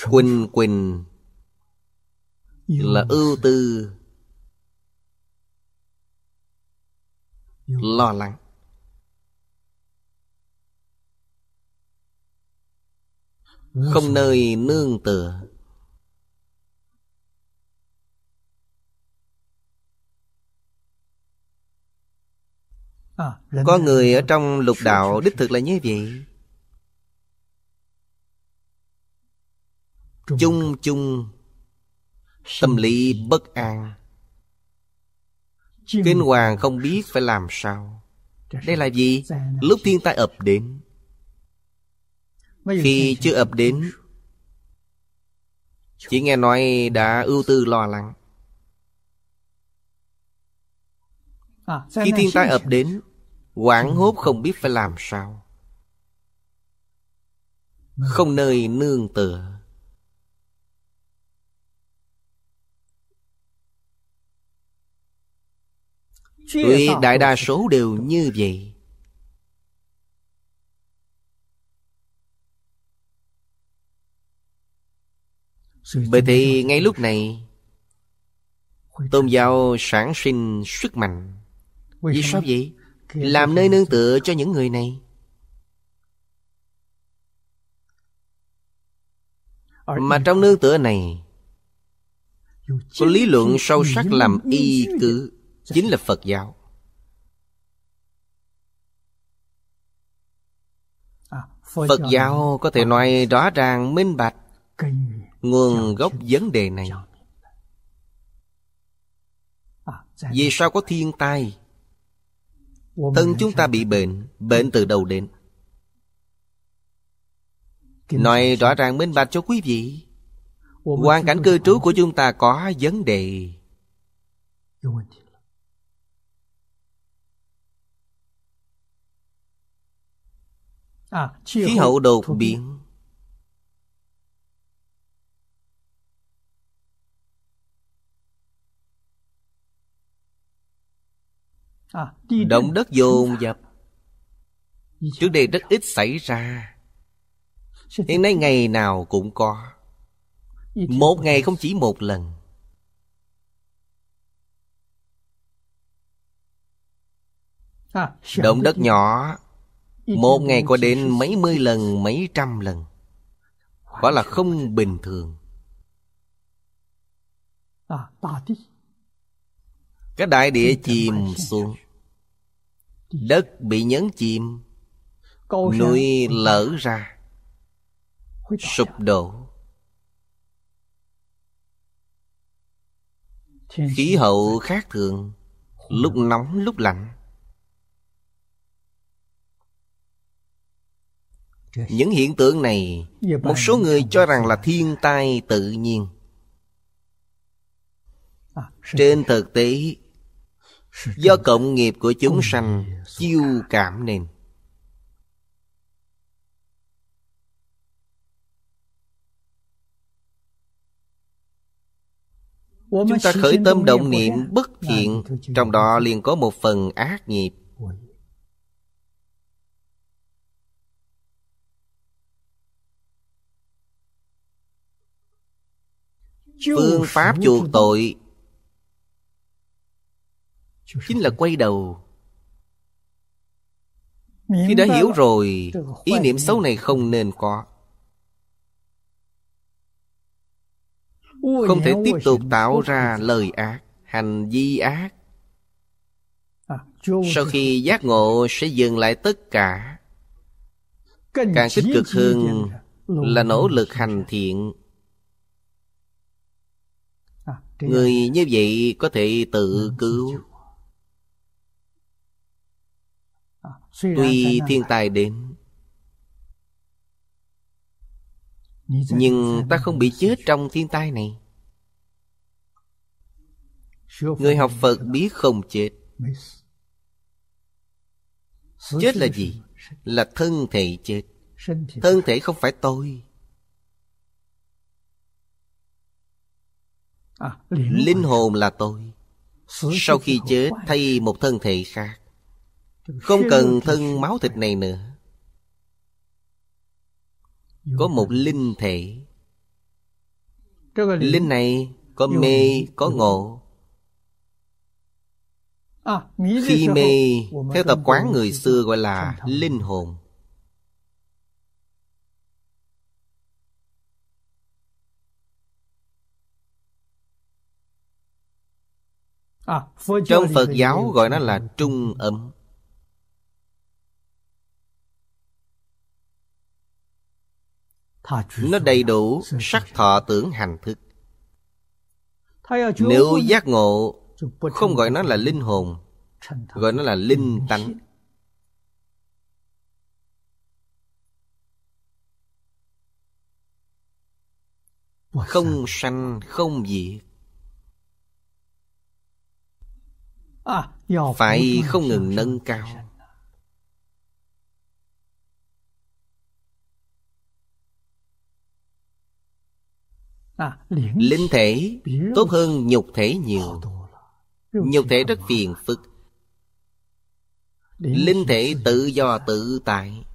Quỳnh quỳnh là ưu tư, lo lắng. Không nơi nương tựa. Có người ở trong lục đạo đích thực là như vậy. Chung chung tâm lý bất an, kinh hoàng không biết phải làm sao. Đây là gì? Lúc thiên tai ập đến. Khi chưa ập đến, chỉ nghe nói đã ưu tư lo lắng. Khi thiên tai ập đến, hoảng hốt không biết phải làm sao. Không nơi nương tựa. Tuy đại đa số đều như vậy. Bởi thì ngay lúc này tôn giáo sản sinh sức mạnh. Vì sao vậy? Làm nơi nương tựa cho những người này. Mà trong nương tựa này có lý luận sâu sắc làm y cứ, chính là Phật giáo. Phật giáo có thể nói rõ ràng minh bạch nguồn gốc vấn đề này. Vì sao có thiên tai? Thân chúng ta bị bệnh, bệnh từ đâu đến? Nói rõ ràng minh bạch cho quý vị. Hoàn cảnh cư trú của chúng ta có vấn đề. Khí hậu đột biến. Động đất dồn dập. Trước đây rất ít xảy ra. Hiện nay ngày nào cũng có. Một ngày không chỉ một lần. Động đất nhỏ, một ngày có đến mấy mươi lần, mấy trăm lần. Quả là không bình thường. Cái đại địa chìm xuống, đất bị nhấn chìm, núi lở ra, sụp đổ. Khí hậu khác thường, lúc nóng lúc lạnh. Những hiện tượng này, một số người cho rằng là thiên tai tự nhiên. Trên thực tế, do cộng nghiệp của chúng sanh chiêu cảm nên. Chúng ta khởi tâm động niệm bất thiện, trong đó liền có một phần ác nghiệp. Phương pháp chuộc tội chính là quay đầu. Khi đã hiểu rồi, ý niệm xấu này không nên có. Không thể tiếp tục tạo ra lời ác, hành vi ác. Sau khi giác ngộ sẽ dừng lại tất cả. Càng tích cực hơn là nỗ lực hành thiện. Người như vậy có thể tự cứu. Tuy thiên tai đến, nhưng ta không bị chết trong thiên tai này. Người học Phật biết không chết. Chết là gì? Là thân thể chết. Thân thể không phải tôi. Linh hồn là tôi. Sau khi chết thay một thân thể khác. Không cần thân máu thịt này nữa. Có một linh thể. Linh này có mê, có ngộ. Khi mê, theo tập quán người xưa gọi là linh hồn. Trong Phật giáo gọi nó là trung âm. Nó đầy đủ sắc thọ tưởng hành thức. Nếu giác ngộ, không gọi nó là linh hồn, gọi nó là linh tánh. Không sanh không diệt. Phải không ngừng nâng cao. Linh thể tốt hơn nhục thể nhiều. Nhục thể rất phiền phức. Linh thể tự do tự tại.